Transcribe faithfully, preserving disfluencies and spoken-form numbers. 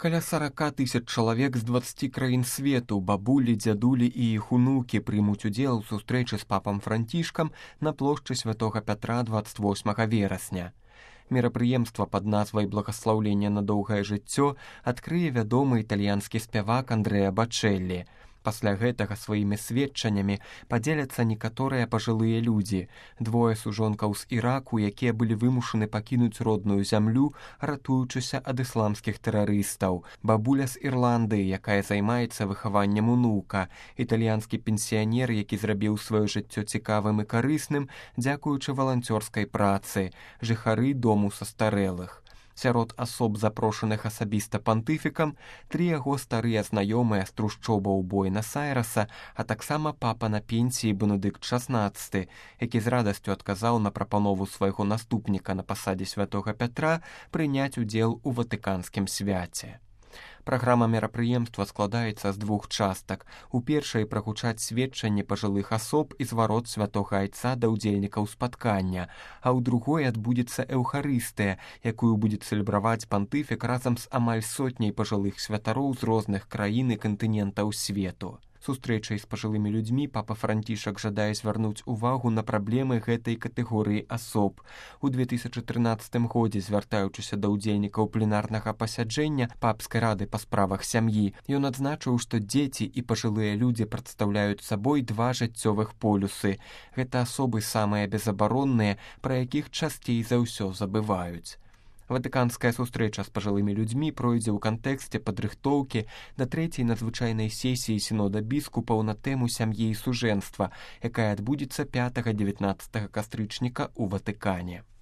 Каля сорока тысяч чалавек з дваццаці краін свету, бабулі, дзядулі і іх унукі прымуць удзел у сустрэчы з папам Францішкам на плошчы Святога Пятра дваццаць восьмага верасня. Мерапрыемства пад назвай «Благаслаўленне на доўгае жыццё» адкрые вядомы італьянскі спявак Андрэа Бачэллі. Пасля гэтага сваімі сведчаннямі падзеляцца некаторыя пажылыя людзі. Двое сужонкаў з Іраку, якія былі вымушаны пакінуць родную зямлю, ратуючыся ад ісламскіх тэрарыстаў. Бабуля з Ірландыі, якая займаецца выхаваннем унука. Італьянскі пенсіянер, які зрабіў сваё жыццё цікавым і карысным, дзякуючы валанцёрскай працы. Жыхары дому састарэлых. Сярод асоб, запрошаных асабіста пантыфікам, тры яго старыя знаёмыя з трушчобаў Буэнас-Айрэса, а таксама папа на пенсіі Бенедыкт шаснаццаты, які з радасцю адказаў на прапанову свайго наступніка на пасадзе святога Пятра прыняць удзел у ватыканскім свяце. Праграма мерапрыемства складаецца з двух частак. У першай прагучаць сведчанні пажылых асоб і зварот святога айца да ўдзельнікаў спаткання, а ў другой адбудзецца эўхарыстыя, якую будзе цэлебраваць пантыфік разам з амаль сотняй пажылых святароў з розных краін і кантынентаў свету. Сустрэчай з пажылымі людзьмі папа Францішак жадае звярнуць увагу на праблемы гэтай катэгорыі асоб. У две тысячы трынаццатым годзе, звяртаючыся да ўдзельнікаў пленарнага пасяджэння папскай рады па справах сям'і, ён адзначыў, што дзеці і пажылыя людзі прадстаўляюць сабой два жыццёвых полюсы. Гэта асобы самыя безабаронныя, пра якіх часцей за ўсё забываюць. Ватыканская сустрэча з пажылымі людзьмі пройдзе ў кантэксце падрыхтоўкі да трэцяй надзвычайнай сесіі сінода біскупаў на тэму сям'і і сужэнства, якая адбудзецца пятага-дзевятнаццатага кастрычніка ў Ватыкане.